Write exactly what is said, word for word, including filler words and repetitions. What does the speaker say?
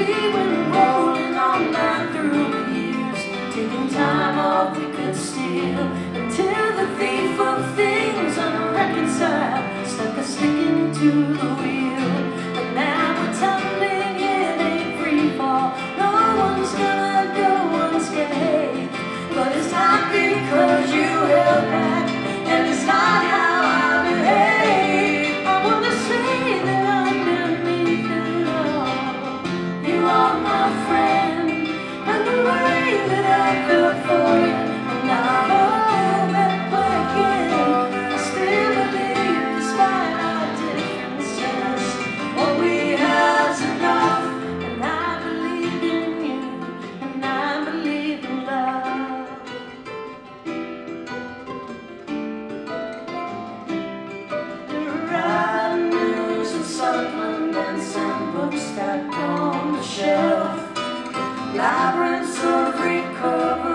we went rolling on down through the years, taking time off we could steal, until the thief of things unreconciled stuck a stick into the wheel. But now we're tumbling in a free fall. No one's gonna go unscathed, but it's not because you held back, and it's not how I behave. I wanna say that underneath it all, you are my friend, and the way that I felt for you, I'm not all that again. I still believe, despite our differences, what we have's enough. And I believe in you, and I believe in love. News and supplements and books stacked on the shelf, labyrinths of recovery.